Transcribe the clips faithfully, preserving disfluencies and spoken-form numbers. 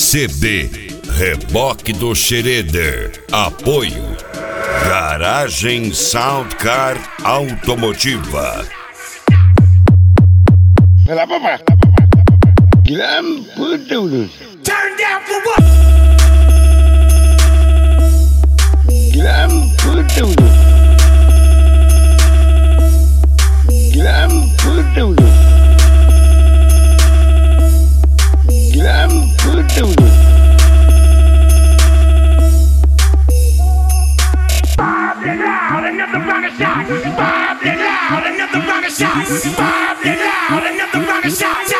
C D Reboque do Schroeder. Apoio Garagem Soundcar Automotiva. Vai lá, papai. Guilherme, puta, Turn down for what? Guilherme, puta, Guilherme, puta, Guilherme, puta. Bob it out, another round of shots. Bob it out, another round of shots. Bob it out, another round of shots.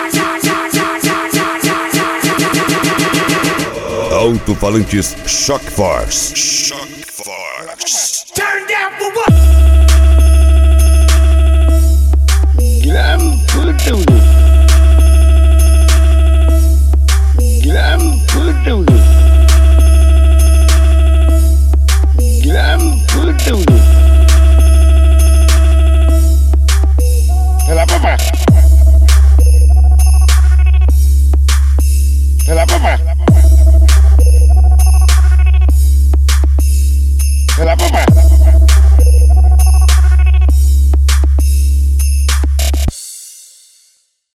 Alto-falantes Shock Force. Shock Force. Turn down for what? Guilherme, puta, Guilherme, puta, Guilherme, puta. Vai lá, papai. Vai lá, papai. Vai lá, papai.